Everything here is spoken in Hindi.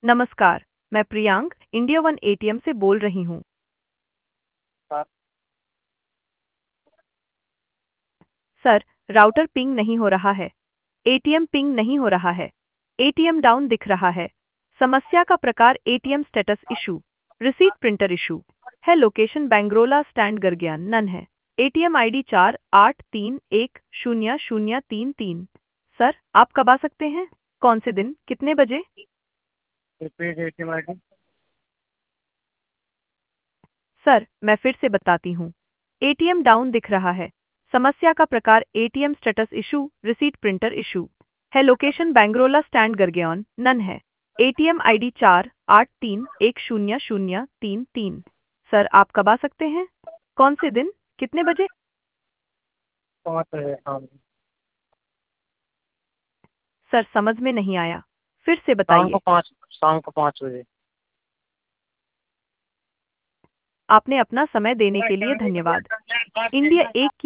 नमस्कार, मैं प्रियांक इंडिया वन एटीएम से बोल रही हूँ। हाँ। सर, राउटर पिंग नहीं हो रहा है। एटीएम पिंग नहीं हो रहा है। एटीएम डाउन दिख रहा है। समस्या का प्रकार ATM status issue, receipt printer issue है। लोकेशन बैंगरोला स्टैंड गरगियान नन है। ATM ID 48310033। सर, आप कब आ सकते हैं? कौन से दिन, कितने बजे? Repeat ATM I D. Sir, मैं फिर से बताती हूँ। एटीएम डाउन दिख रहा है। समस्या का प्रकार ATM status issue, receipt printer issue है। लोकेशन बैंगरोला स्टैंड गरगेन नन है। ATM ID 48310033। सर, आप कब आ सकते हैं? कौन से दिन, कितने बजे? 5 बजे हाँ। सर, समझ में नहीं आया, फिर से शाम को बताइए। 5 बजे। आपने अपना समय देने के लिए धन्यवाद। इंडिया एक